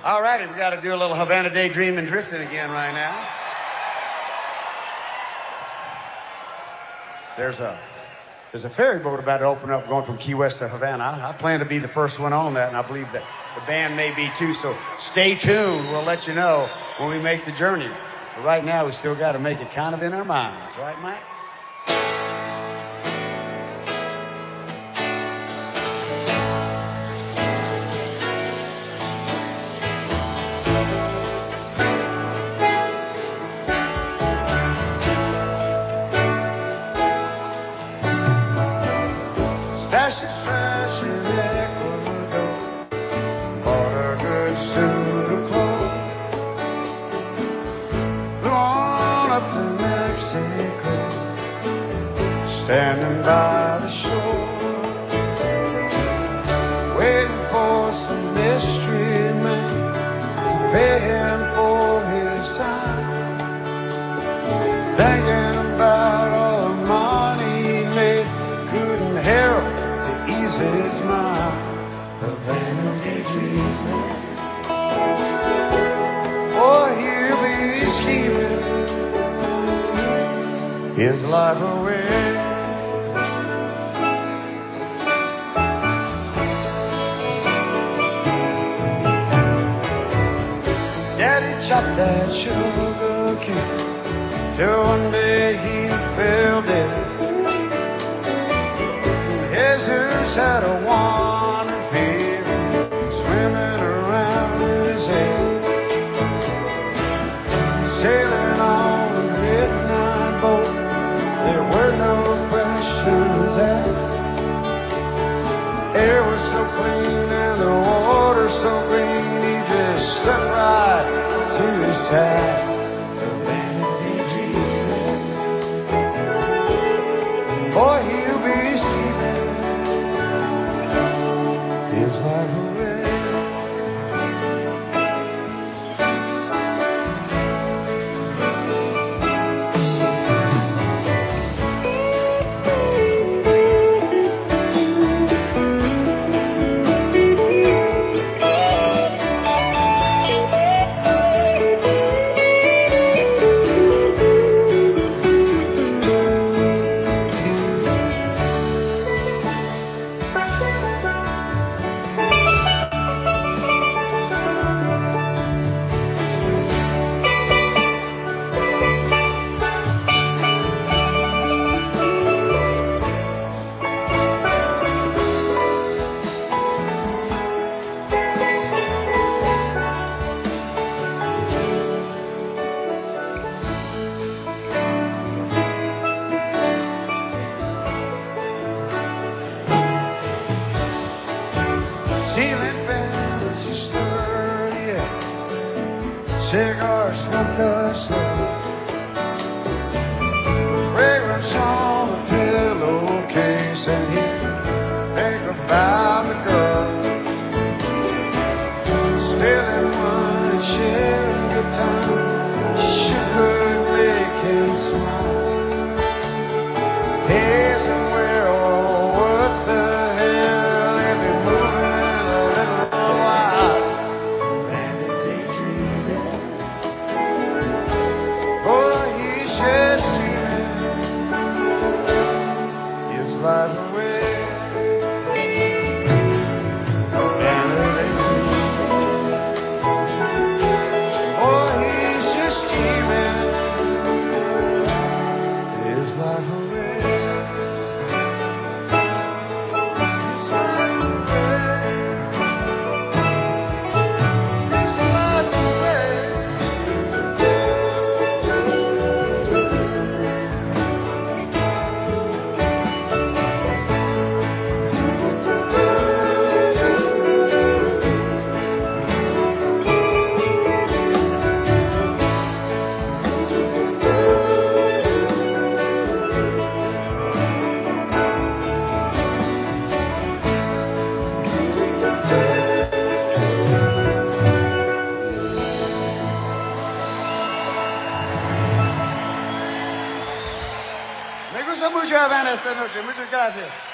All righty, we got to do a little Havana daydreaming drifting again right now. There's a ferry boat about to open up going from Key West to Havana. I plan to be the first one on that, and I believe that the band may be too, so stay tuned. We'll let you know when we make the journey. But right now, we still got to make it kind of in our minds, right, Mike? Smash in Ecuador, bought a good suit of clothes, flew on up to Mexico, standing by the shore, waiting for some mystery man to pay him for his time, thinking about all the money he made, couldn't help his mind, Havana daydreaming. Oh, he'll be scheming his life away. Daddy chopped that sugar cane till one day he fell dead. Jesus had a wandering fever swimming around his head, sailing on a midnight boat. There were no questions asked. Air was so clean and the water so green, he just stuck right to his task. Havana daydreaming. Boy, he'll be sleeping his life away. Ceiling fans are sturdy, yeah. Cigars smoke the slow. Fragrance on the pillowcase, and he think about the girl. Spilling wine and sharing good time, she sure could make him smile. Hey, somewhere, oh, what the hell, if you're moving a little while. Havana daydreaming. Oh, he's just sleeping his life away. Havana daydreaming. Oh, he's just scheming his life away. Me gusta mucho Havana esta noche. Muchas gracias.